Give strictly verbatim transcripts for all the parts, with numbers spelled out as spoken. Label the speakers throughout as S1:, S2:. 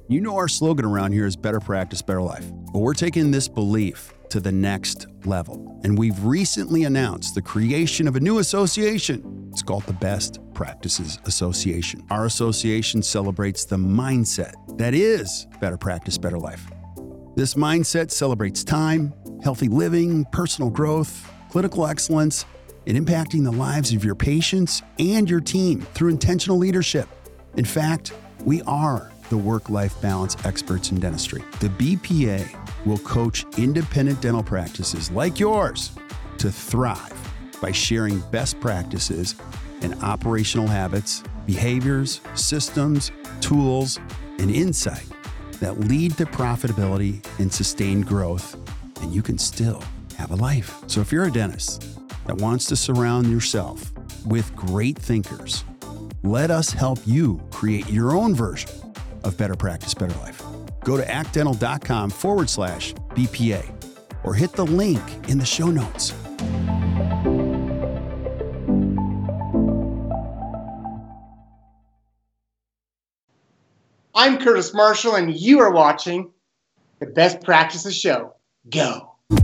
S1: You know our slogan around here is better practice, better life. But we're taking this belief to the next level. And we've recently announced the creation of a new association. It's called the Best Practices Association. Our association celebrates the mindset that is better practice, better life. This mindset celebrates time, healthy living, personal growth, clinical excellence, and impacting the lives of your patients and your team through intentional leadership. In fact, we are the work-life balance experts in dentistry. The B P A will coach independent dental practices like yours to thrive by sharing best practices and operational habits, behaviors, systems, tools, and insight that lead to profitability and sustained growth, and you can still have a life. So if you're a dentist that wants to surround yourself with great thinkers, let us help you create your own version of better practice, better life. Go to actdental.com forward slash BPA or hit the link in the show notes.
S2: I'm Curtis Marshall, and you are watching the Best Practices Show. Go.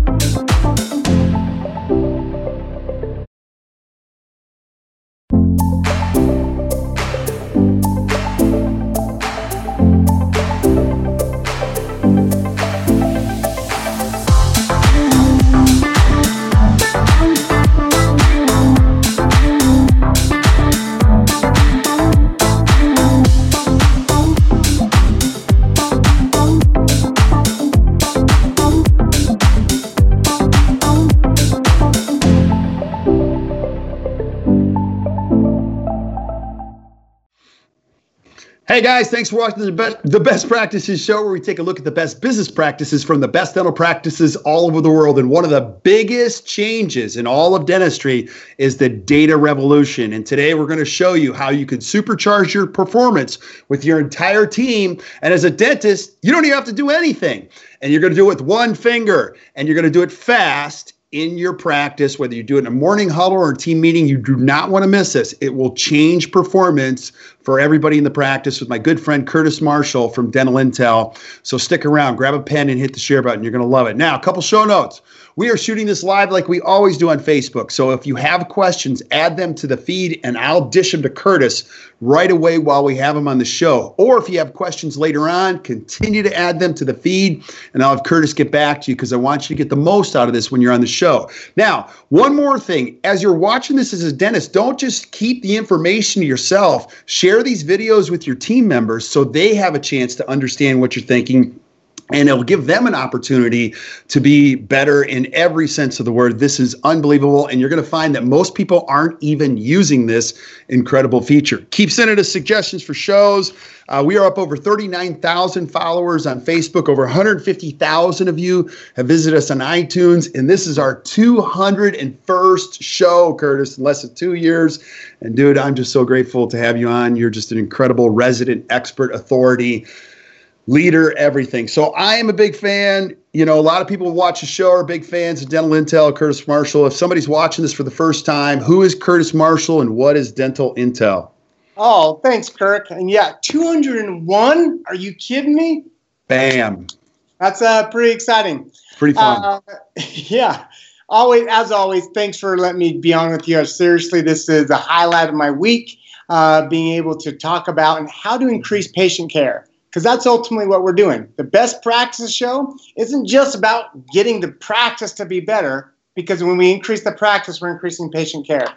S1: Hey guys, thanks for watching the best, the Best Practices Show, where we take a look at the best business practices from the best dental practices all over the world. And one of the biggest changes in all of dentistry is the data revolution. And today we're going to show you how you can supercharge your performance with your entire team. And as a dentist, you don't even have to do anything. And you're going to do it with one finger, and you're going to do it fast in your practice, whether you do it in a morning huddle or a team meeting. You do not want to miss this. It will change performance for everybody in the practice with my good friend Curtis Marshall from Dental Intel. So stick around, grab a pen, and hit the share button. You're going to love it. Now, a couple show notes. We are shooting this live like we always do on Facebook. So if you have questions, add them to the feed, and I'll dish them to Curtis right away while we have him on the show. Or if you have questions later on, continue to add them to the feed, and I'll have Curtis get back to you, because I want you to get the most out of this when you're on the show. Now, one more thing. As you're watching this as a dentist, don't just keep the information to yourself. Share these videos with your team members so they have a chance to understand what you're thinking, and it'll give them an opportunity to be better in every sense of the word. This is unbelievable, and you're going to find that most people aren't even using this incredible feature. Keep sending us suggestions for shows. Uh, we are up over thirty-nine thousand followers on Facebook. Over one hundred fifty thousand of you have visited us on iTunes, and this is our two hundred first show, Curtis, in less than two years. And dude, I'm just so grateful to have you on. You're just an incredible resident expert, authority, leader, everything. So I am a big fan. You know, a lot of people who watch the show are big fans of Dental Intel, Curtis Marshall. If somebody's watching this for the first time, who is Curtis Marshall and what is Dental Intel?
S2: Oh, thanks, Kirk. And yeah, two hundred one? Are you kidding me?
S1: Bam.
S2: That's uh, pretty exciting.
S1: Pretty fun.
S2: Uh, yeah. Always, as always, thanks for letting me be on with you. Seriously, this is the highlight of my week, uh, being able to talk about and how to increase patient care. Because that's ultimately what we're doing. The Best Practices Show isn't just about getting the practice to be better, because when we increase the practice, we're increasing patient care.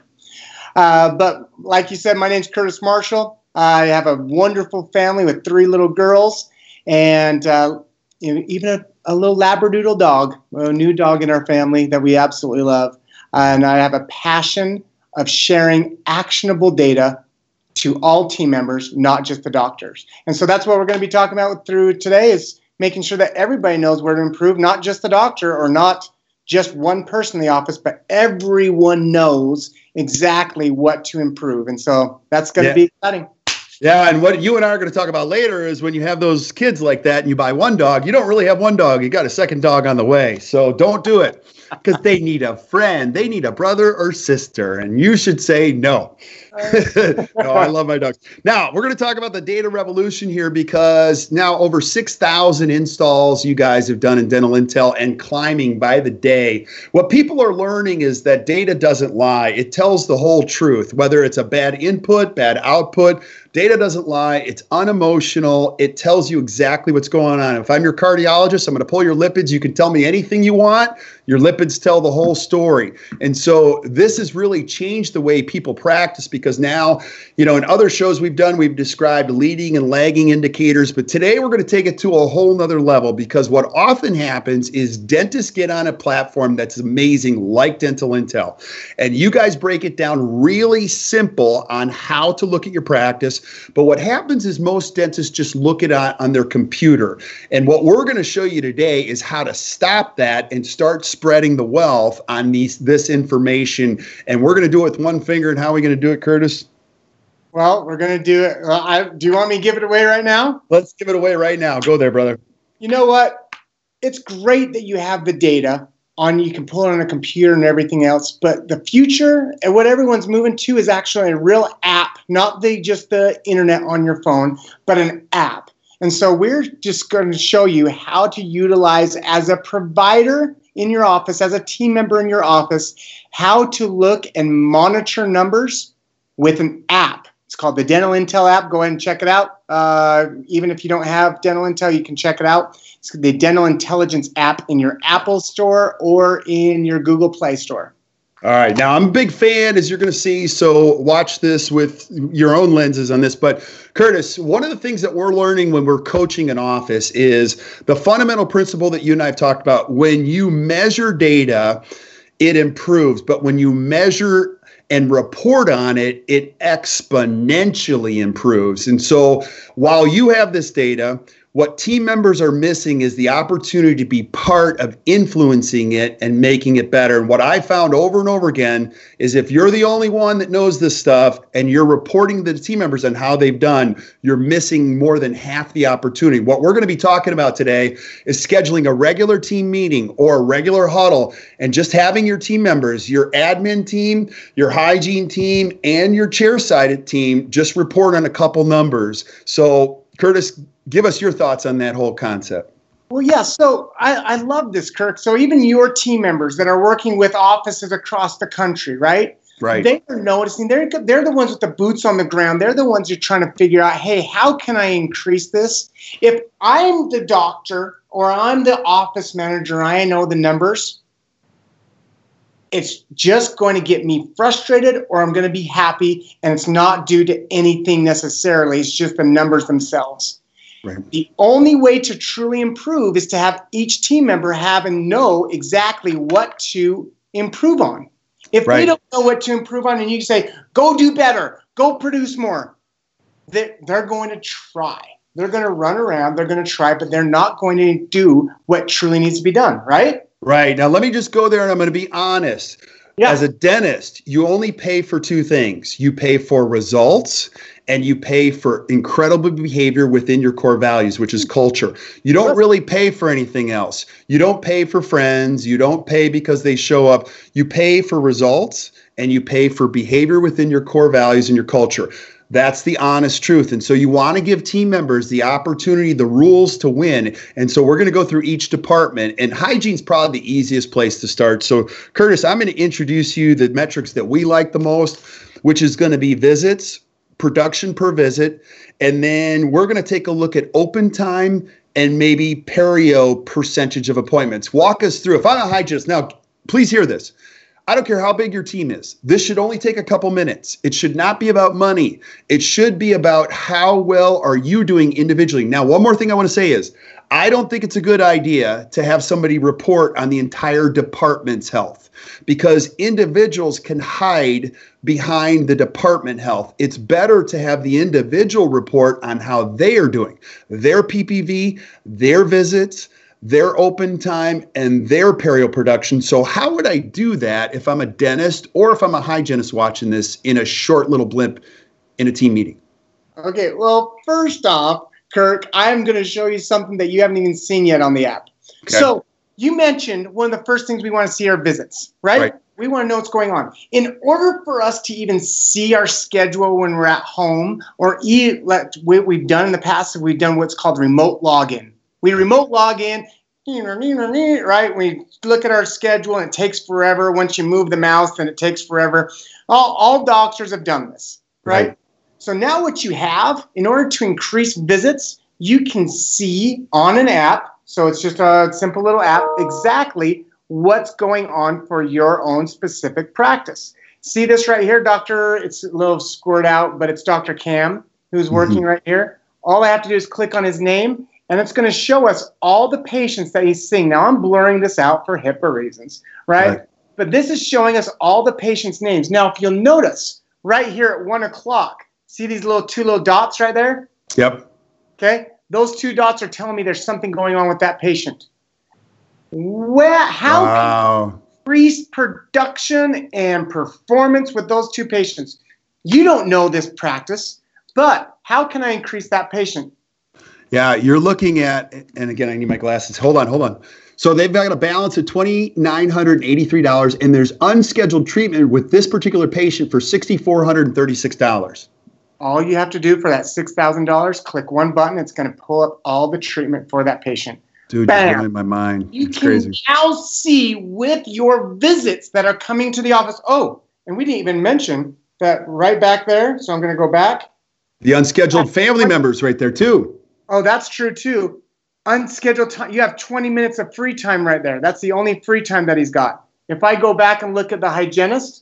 S2: Uh, but like you said, my name's Curtis Marshall. I have a wonderful family with three little girls, and uh, you know, even a, a little Labradoodle dog, a new dog in our family that we absolutely love. And I have a passion of sharing actionable data to all team members, not just the doctors. And so that's what we're going to be talking about through today, is making sure that everybody knows where to improve, not just the doctor or not just one person in the office, but everyone knows exactly what to improve. And so that's going
S1: yeah.
S2: to be exciting.
S1: Yeah, and what you and I are going to talk about later is when you have those kids like that and you buy one dog, you don't really have one dog. You got a second dog on the way. So don't do it because they need a friend. They need a brother or sister. And you should say no. No, I love my dogs. Now, we're going to talk about the data revolution here because now over six thousand installs you guys have done in Dental Intel and climbing by the day. What people are learning is that data doesn't lie. It tells the whole truth, whether it's a bad input, bad output. Data doesn't lie. It's unemotional. It tells you exactly what's going on. If I'm your cardiologist, I'm going to pull your lipids. You can tell me anything you want. Your lipids tell the whole story. And so this has really changed the way people practice because now, you know, in other shows we've done, we've described leading and lagging indicators. But today we're going to take it to a whole nother level because what often happens is dentists get on a platform that's amazing like Dental Intel. And you guys break it down really simple on how to look at your practice. But what happens is most dentists just look at it on their computer. And what we're going to show you today is how to stop that and start spreading the wealth on these this information. And we're going to do it with one finger. And how are we going to do it, Curtis?
S2: Well, we're going to do it. Well, I, do you want me to give it away right now?
S1: Let's give it away right now. Go there, brother.
S2: You know what? It's great that you have the data on, you can pull it on a computer and everything else, but the future and what everyone's moving to is actually a real app, not the just the internet on your phone, but an app. And so we're just going to show you how to utilize as a provider in your office, as a team member in your office, how to look and monitor numbers with an app. It's called the Dental Intel app. Go ahead and check it out. Uh, even if you don't have Dental Intel, you can check it out. It's the Dental Intelligence app in your Apple Store or in your Google Play Store.
S1: All right. Now, I'm a big fan, as you're going to see, so watch this with your own lenses on this. But, Curtis, one of the things that we're learning when we're coaching an office is the fundamental principle that you and I have talked about. When you measure data, it improves. But when you measure and report on it, it exponentially improves. And so while you have this data, what team members are missing is the opportunity to be part of influencing it and making it better. And what I found over and over again is if you're the only one that knows this stuff and you're reporting to the team members on how they've done, you're missing more than half the opportunity. What we're going to be talking about today is scheduling a regular team meeting or a regular huddle and just having your team members, your admin team, your hygiene team, and your chair-sided team just report on a couple numbers. So, Curtis, give us your thoughts on that whole concept.
S2: Well, yeah, so I, I love this, Kirk. So even your team members that are working with offices across the country, right?
S1: Right.
S2: They are noticing, they're, they're the ones with the boots on the ground. They're the ones who are trying to figure out, hey, how can I increase this? If I'm the doctor or I'm the office manager, I know the numbers, it's just going to get me frustrated or I'm going to be happy, and it's not due to anything necessarily. It's just the numbers themselves. Right. The only way to truly improve is to have each team member have and know exactly what to improve on. If right. they don't know what to improve on and you say, go do better, go produce more, they're, they're going to try. They're going to run around, they're going to try, but they're not going to do what truly needs to be done, right?
S1: Right. Now, let me just go there and I'm going to be honest. Yeah. As a dentist, you only pay for two things. You pay for results and you pay for incredible behavior within your core values, which is culture. You don't really pay for anything else. You don't pay for friends. You don't pay because they show up. You pay for results and you pay for behavior within your core values and your culture. That's the honest truth. And so you want to give team members the opportunity, the rules to win. And so we're going to go through each department, and hygiene is probably the easiest place to start. So Curtis, I'm going to introduce you the metrics that we like the most, which is going to be visits, production per visit. And then we're going to take a look at open time and maybe perio percentage of appointments. Walk us through. If I'm a hygienist, now please hear this. I don't care how big your team is. This should only take a couple minutes. It should not be about money. It should be about how well are you doing individually. Now, one more thing I want to say is I don't think it's a good idea to have somebody report on the entire department's health because individuals can hide behind the department health. It's better to have the individual report on how they are doing, their P P V, their visits, their open time, and their perio production. So how would I do that if I'm a dentist or if I'm a hygienist watching this in a short little blimp in a team meeting?
S2: Okay, well, first off, Kirk, I'm going to show you something that you haven't even seen yet on the app. Okay. So you mentioned one of the first things we want to see are visits, right? right? We want to know what's going on. In order for us to even see our schedule when we're at home, or e- let, what we've done in the past, we've done what's called remote login. We remote log in, right? We look at our schedule and it takes forever. Once you move the mouse, then it takes forever. All, all doctors have done this, right? right? So now what you have, in order to increase visits, you can see on an app, so it's just a simple little app, exactly what's going on for your own specific practice. See this right here, Doctor? It's a little squared out, but it's Doctor Cam who's working mm-hmm. right here. All I have to do is click on his name, and it's going to show us all the patients that he's seeing. Now, I'm blurring this out for HIPAA reasons, right? right? But this is showing us all the patients' names. Now, if you'll notice, right here at one o'clock, see these little two little dots right there?
S1: Yep.
S2: Okay? Those two dots are telling me there's something going on with that patient. Where, how
S1: wow.
S2: can you increase production and performance with those two patients? You don't know this practice, but how can I increase that patient?
S1: Yeah, you're looking at, and again, I need my glasses. Hold on, hold on. So they've got a balance of two thousand nine hundred eighty-three dollars, and there's unscheduled treatment with this particular patient for six thousand four hundred thirty-six dollars.
S2: All you have to do for that six thousand dollars, click one button. It's going to pull up all the treatment for that patient.
S1: Dude, Bam. You're blowing my mind.
S2: You
S1: it's
S2: can
S1: crazy.
S2: now see with your visits that are coming to the office. Oh, and we didn't even mention that right back there. So I'm going to go back.
S1: The unscheduled family members right there too.
S2: Oh, that's true too. Unscheduled time. You have twenty minutes of free time right there. That's the only free time that he's got. If I go back and look at the hygienist,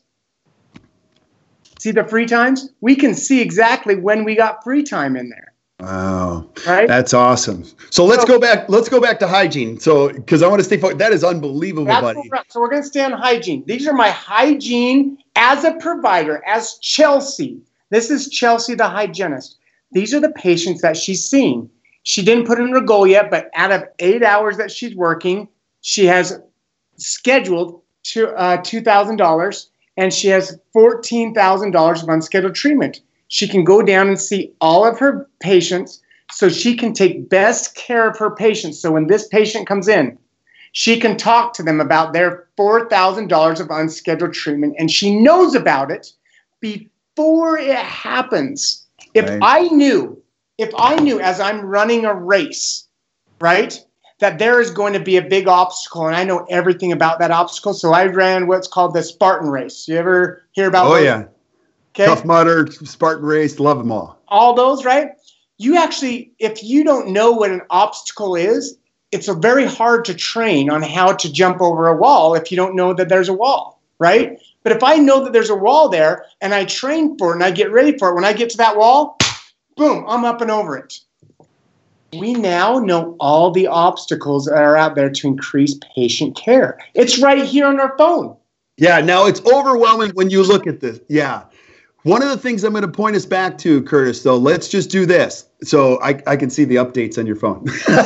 S2: see the free times? We can see exactly when we got free time in there.
S1: Wow.
S2: Right?
S1: That's awesome. So let's so, go back. Let's go back to hygiene. So, because I want to stay focused. That is unbelievable, buddy.
S2: We're, so we're going to stay on hygiene. These are my hygiene as a provider, as Chelsea. This is Chelsea, the hygienist. These are the patients that she's seeing. She didn't put in her goal yet, but out of eight hours that she's working, she has scheduled to, uh, two thousand dollars, and she has fourteen thousand dollars of unscheduled treatment. She can go down and see all of her patients so she can take best care of her patients. So when this patient comes in, she can talk to them about their four thousand dollars of unscheduled treatment, and she knows about it before it happens. If right. I knew, if I knew as I'm running a race, right, that there is going to be a big obstacle, and I know everything about that obstacle, so I ran what's called the Spartan race. You ever hear about
S1: Oh,
S2: those?
S1: yeah.
S2: Okay.
S1: Tough Mudder, Spartan race, love them all.
S2: All those, right? You actually, if you don't know what an obstacle is, it's a very hard to train on how to jump over a wall if you don't know that there's a wall, right? But if I know that there's a wall there and I train for it and I get ready for it, when I get to that wall, boom, I'm up and over it. We now know all the obstacles that are out there to increase patient care. It's right here on our phone.
S1: Yeah, now it's overwhelming when you look at this. Yeah. One of the things I'm going to point us back to, Curtis, though, let's just do this. So I, I can see the updates on your phone.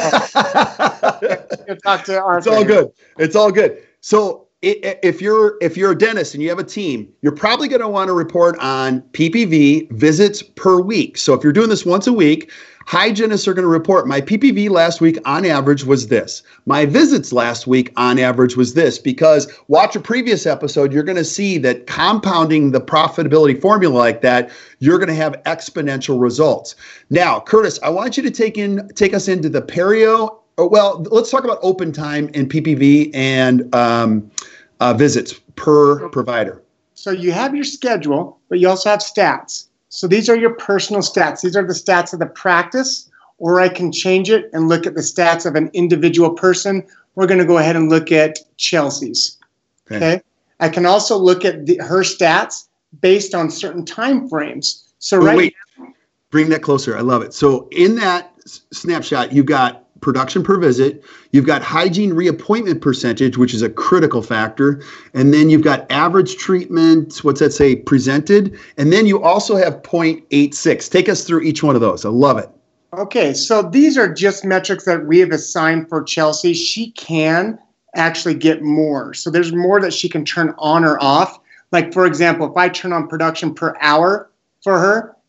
S2: Talk to our
S1: it's all good. It's all good. So if you're if you're a dentist and you have a team, you're probably going to want to report on P P V visits per week. So if you're doing this once a week, hygienists are going to report my P P V last week on average was this. My visits last week on average was this, because watch a previous episode, you're going to see that compounding the profitability formula like that, you're going to have exponential results. Now, Curtis, I want you to take in take us into the perio. Well, let's talk about open time and P P V and um, uh, visits per provider.
S2: So you have your schedule, but you also have stats. So these are your personal stats. These are the stats of the practice, or I can change it and look at the stats of an individual person. We're going to go ahead and look at Chelsea's. Okay. okay? I can also look at the, her stats based on certain time frames. So oh, right
S1: wait, now, bring that closer. I love it. So in that s- snapshot, you've got production per visit, you've got hygiene reappointment percentage, which is a critical factor, and then you've got average treatment, what's that say, presented, and then you also have zero point eight six. Take us through each one of those. I love it.
S2: Okay, so these are just metrics that we have assigned for Chelsea. She can actually get more. So there's more that she can turn on or off. Like, for example, if I turn on production per hour for her,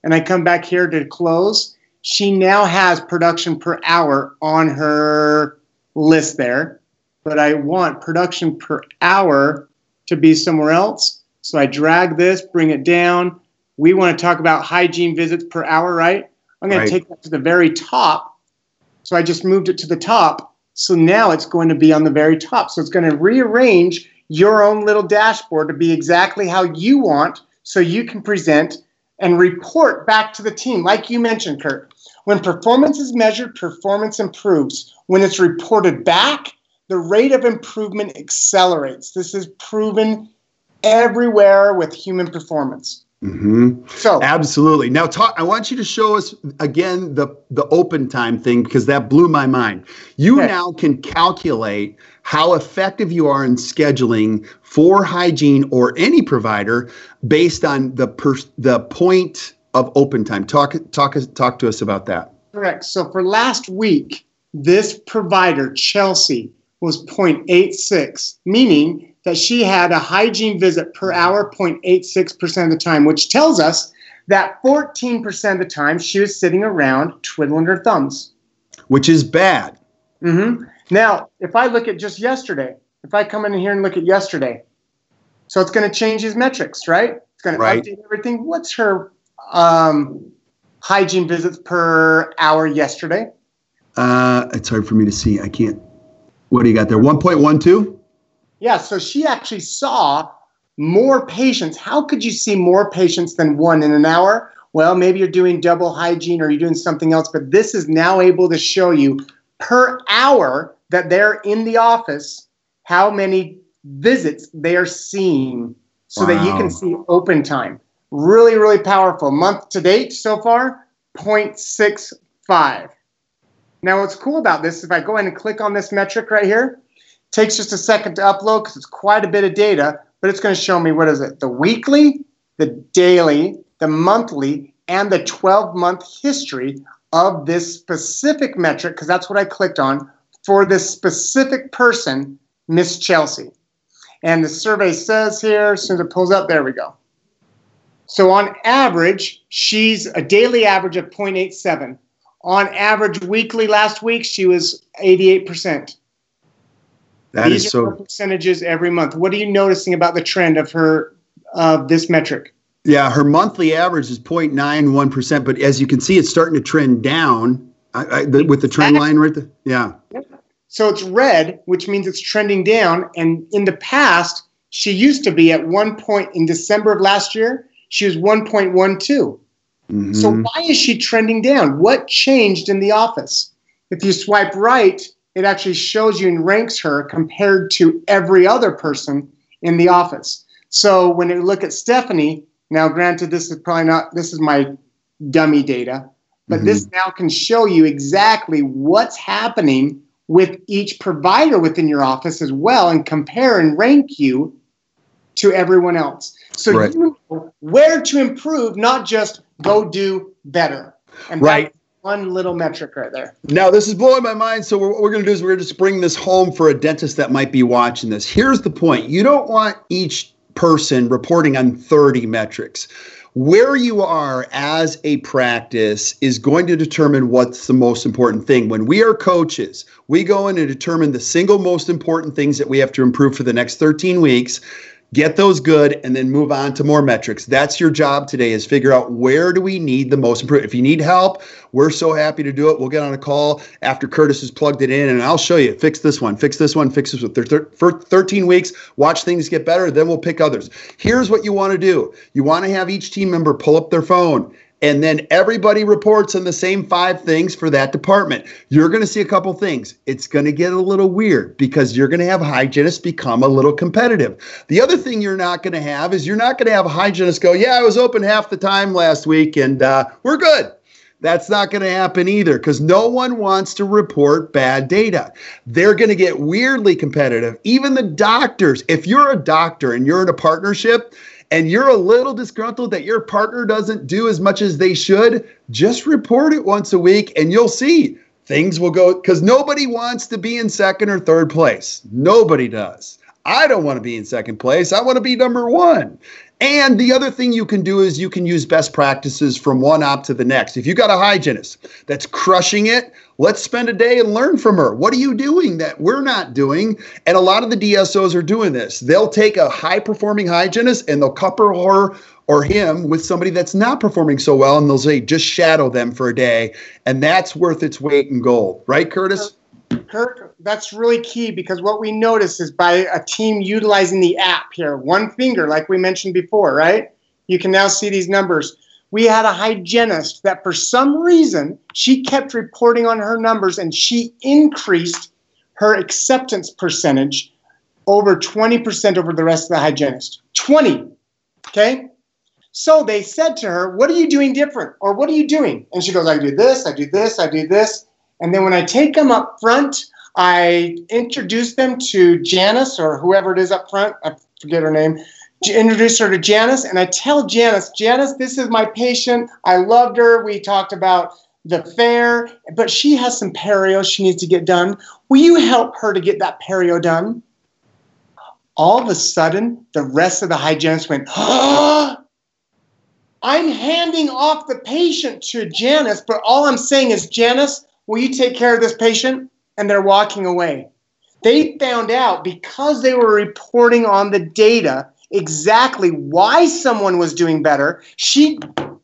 S2: and I come back here to close, she now has production per hour on her list there, but I want production per hour to be somewhere else. So I drag this, bring it down. We want to talk about hygiene visits per hour, right? I'm going right. to take that to the very top. So I just moved it to the top. So now it's going to be on the very top. So it's going to rearrange your own little dashboard to be exactly how you want, so you can present and report back to the team. Like you mentioned, Kurt, when performance is measured, performance improves. When it's reported back, the rate of improvement accelerates. This is proven everywhere with human performance.
S1: Mm-hmm. So absolutely. Now, talk. I want you to show us again the the open time thing, because that blew my mind. You okay. now can calculate how effective you are in scheduling for hygiene or any provider based on the per, the point of open time. Talk talk talk to us about that.
S2: Correct. So for last week, this provider, Chelsea, was zero point eight six, meaning that she had a hygiene visit per hour zero point eight six percent of the time, which tells us that fourteen percent of the time she was sitting around twiddling her thumbs.
S1: Which is bad.
S2: Mm-hmm. Now, if I look at just yesterday, if I come in here and look at yesterday, so it's going to change these metrics, right? It's going
S1: right.
S2: to update everything. What's her um, hygiene visits per hour yesterday?
S1: Uh, it's hard for me to see. I can't. What do you got there? one point one two?
S2: Yeah, so she actually saw more patients. How could you see more patients than one in an hour? Well, maybe you're doing double hygiene or you're doing something else, but this is now able to show you per hour that they're in the office, how many visits they're seeing, so wow. that you can see open time. Really, really powerful. Month to date so far, zero point six five. Now, what's cool about this, if I go ahead and click on this metric right here, takes just a second to upload because it's quite a bit of data, but it's going to show me, what is it, the weekly, the daily, the monthly, and the twelve-month history of this specific metric, because that's what I clicked on, for this specific person, Miss Chelsea. And the survey says here, as soon as it pulls up, there we go. So on average, she's a daily average of zero point eight seven. On average weekly last week, she was eighty-eight percent.
S1: That
S2: These
S1: is
S2: are
S1: so
S2: percentages every month. What are you noticing about the trend of her, of uh, this metric?
S1: Yeah, her monthly average is zero point nine one percent, but as you can see, it's starting to trend down I, I, the, with the trend line right there. Yeah.
S2: So it's red, which means it's trending down. And in the past, she used to be at one point in December of last year, she was one point one two. Mm-hmm. So why is she trending down? What changed in the office? If you swipe right, it actually shows you and ranks her compared to every other person in the office. So when you look at Stephanie, now granted, this is probably not, this is my dummy data, but mm-hmm. this now can show you exactly what's happening with each provider within your office as well, and compare and rank you to everyone else. So right. you know where to improve, not just go do better. And
S1: right.
S2: that's one little metric right there.
S1: Now, this is blowing my mind. So what we're going to do is we're going to just bring this home for a dentist that might be watching this. Here's the point. You don't want each person reporting on thirty metrics. Where you are as a practice is going to determine what's the most important thing. When we are coaches, we go in and determine the single most important things that we have to improve for the next thirteen weeks. Get those good, and then move on to more metrics. That's your job today, is figure out where do we need the most improvement. If you need help, we're so happy to do it. We'll get on a call after Curtis has plugged it in, and I'll show you. Fix this one, fix this one, fix this one. For thirteen weeks, watch things get better, then we'll pick others. Here's what you want to do. You want to have each team member pull up their phone, and then everybody reports on the same five things for that department. You're going to see a couple things. It's going to get a little weird because you're going to have hygienists become a little competitive. The other thing you're not going to have is you're not going to have a hygienist go, yeah, I was open half the time last week and uh, we're good. That's not going to happen either, because no one wants to report bad data. They're going to get weirdly competitive. Even the doctors, if you're a doctor and you're in a partnership, and you're a little disgruntled that your partner doesn't do as much as they should, just report it once a week and you'll see things will go, because nobody wants to be in second or third place. Nobody does. I don't want to be in second place. I want to be number one. And the other thing you can do is you can use best practices from one op to the next. If you got a hygienist that's crushing it, let's spend a day and learn from her. What are you doing that we're not doing? And a lot of the D S Os are doing this. They'll take a high-performing hygienist and they'll couple her or him with somebody that's not performing so well, and they'll say, just shadow them for a day. And that's worth its weight in gold. Right, Curtis?
S2: Kirk, that's really key, because what we notice is by a team utilizing the app here, one finger, like we mentioned before, right? You can now see these numbers. We had a hygienist that for some reason, she kept reporting on her numbers and she increased her acceptance percentage over twenty percent over the rest of the hygienist. twenty, okay? So they said to her, what are you doing different? Or what are you doing? And she goes, I do this, I do this, I do this. And then when I take them up front, I introduce them to Janice or whoever it is up front. I forget her name. Introduce her to Janice, and I tell Janice, Janice, this is my patient. I loved her. We talked about the fair, but she has some perio she needs to get done. Will you help her to get that perio done? All of a sudden, the rest of the hygienists went, oh, I'm handing off the patient to Janice, but all I'm saying is, Janice, will you take care of this patient? And they're walking away. They found out, because they were reporting on the data exactly why someone was doing better. She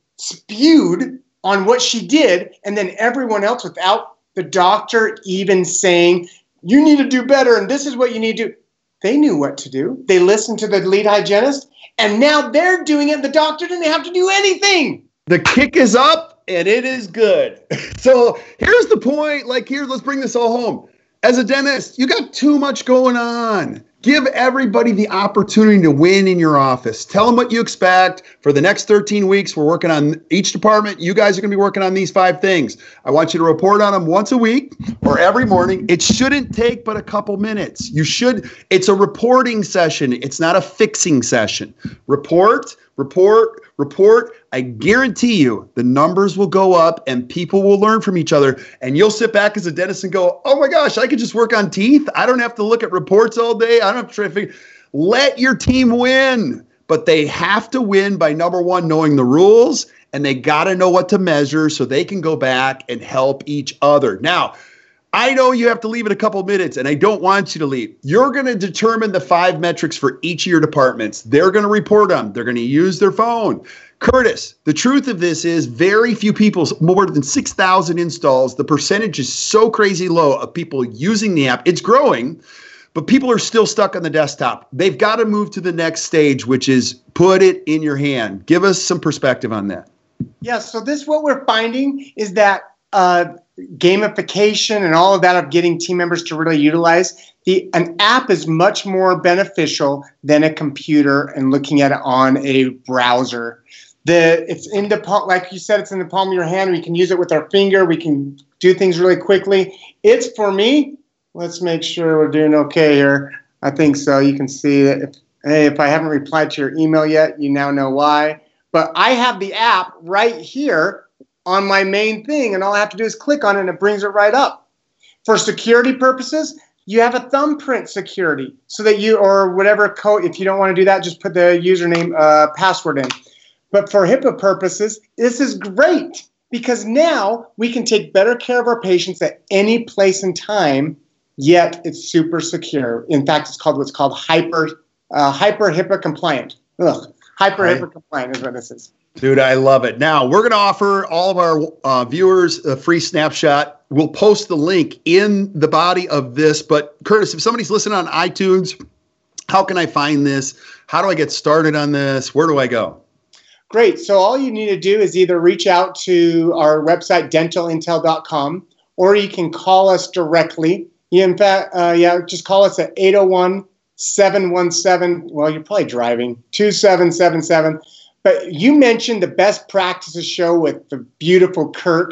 S2: spewed on what she did, and then everyone else, without the doctor even saying, you need to do better and this is what you need to do. They knew what to do. They listened to the lead hygienist, and now they're doing it. The doctor didn't have to do anything.
S1: The kick is up, and it is good. So here's the point. Like, here, let's bring this all home. As a dentist, you got too much going on. Give everybody the opportunity to win in your office. Tell them what you expect. For the next thirteen weeks, we're working on each department. You guys are going to be working on these five things. I want you to report on them once a week or every morning. It shouldn't take but a couple minutes. You should. It's a reporting session. It's not a fixing session. Report, report, report. I guarantee you the numbers will go up and people will learn from each other. And you'll sit back as a dentist and go, oh my gosh, I could just work on teeth. I don't have to look at reports all day. I don't have to try to figure. Let your team win. But they have to win by, number one, knowing the rules, and they got to know what to measure so they can go back and help each other. Now, I know you have to leave in a couple minutes, and I don't want you to leave. You're going to determine the five metrics for each of your departments. They're going to report them. They're going to use their phone. Curtis, the truth of this is very few people, more than six thousand installs. The percentage is so crazy low of people using the app. It's growing, but people are still stuck on the desktop. They've got to move to the next stage, which is put it in your hand. Give us some perspective on that.
S2: Yeah, so this, what we're finding is that uh, gamification and all of that of getting team members to really utilize the an app is much more beneficial than a computer and looking at it on a browser. The it's in the palm, like you said, it's in the palm of your hand. We can use it with our finger. We can do things really quickly. It's for me. Let's make sure we're doing okay here. I think so. You can see that. If, hey, if I haven't replied to your email yet, you now know why. But I have the app right here on my main thing, and all I have to do is click on it, and it brings it right up. For security purposes, you have a thumbprint security, so that you, or whatever code, if you don't want to do that, just put the username, uh, password in. But for HIPAA purposes, this is great, because now we can take better care of our patients at any place and time, yet it's super secure. In fact, it's called what's called hyper, uh, hyper HIPAA compliant. Ugh. Hyper HIPAA compliant is what this is.
S1: Dude, I love it. Now, we're going to offer all of our uh, viewers a free snapshot. We'll post the link in the body of this. But, Curtis, if somebody's listening on iTunes, how can I find this? How do I get started on this? Where do I go?
S2: Great. So all you need to do is either reach out to our website, dental intel dot com, or you can call us directly. You, in fact, uh, yeah, just call us at eight oh one, seven one seven, well, you're probably driving, two seven seven seven. But you mentioned the best practices show with the beautiful Kirk,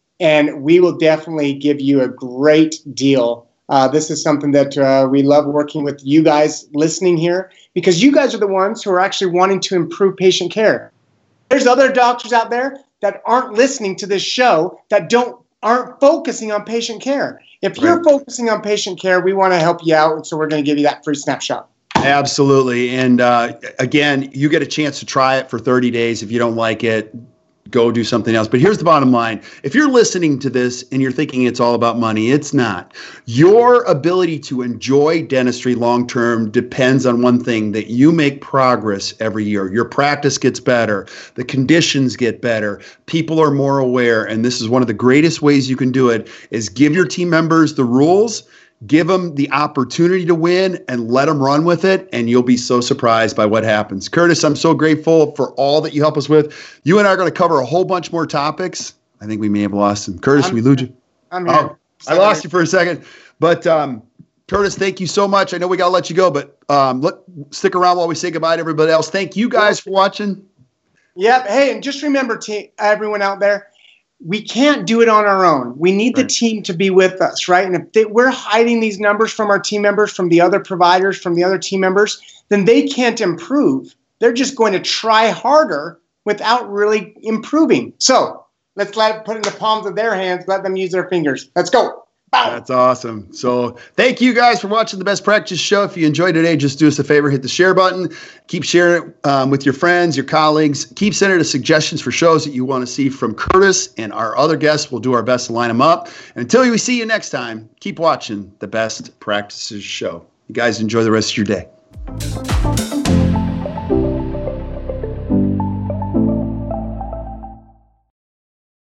S2: and we will definitely give you a great deal. Uh, this is something that uh, we love working with you guys listening here, because you guys are the ones who are actually wanting to improve patient care. There's other doctors out there that aren't listening to this show that don't aren't focusing on patient care. If you're
S1: Right.
S2: focusing on patient care, we want to help you out, so we're going to give you that free snapshot.
S1: Absolutely. And uh, again, you get a chance to try it for thirty days. If you don't like it, go do something else. But here's the bottom line. If you're listening to this and you're thinking it's all about money, it's not. Your ability to enjoy dentistry long-term depends on one thing, that you make progress every year. Your practice gets better. The conditions get better. People are more aware. And this is one of the greatest ways you can do it, is give your team members the rules. Give them the opportunity to win and let them run with it, and you'll be so surprised by what happens. Curtis, I'm so grateful for all that you help us with. You and I are going to cover a whole bunch more topics. I think we may have lost him. Curtis,
S2: I'm,
S1: we lose you.
S2: I'm here.
S1: Oh, I lost you for a second. But um, Curtis, thank you so much. I know we got to let you go, but um, let, stick around while we say goodbye to everybody else. Thank you guys for watching.
S2: Yep. Hey, and just remember, te- everyone out there, we can't do it on our own. We need
S1: Right.
S2: the team to be with us, right? And if they, we're hiding these numbers from our team members, from the other providers, from the other team members, then they can't improve. They're just going to try harder without really improving. So let's let it put it in the palms of their hands. Let them use their fingers. Let's go. Bow.
S1: That's awesome. So thank you guys for watching the Best Practice Show. If you enjoyed today, just do us a favor, hit the share button. Keep sharing it um, with your friends, your colleagues. Keep sending us suggestions for shows that you want to see from Curtis and our other guests. We'll do our best to line them up. And until we see you next time, keep watching the Best Practices Show. You guys enjoy the rest of your day.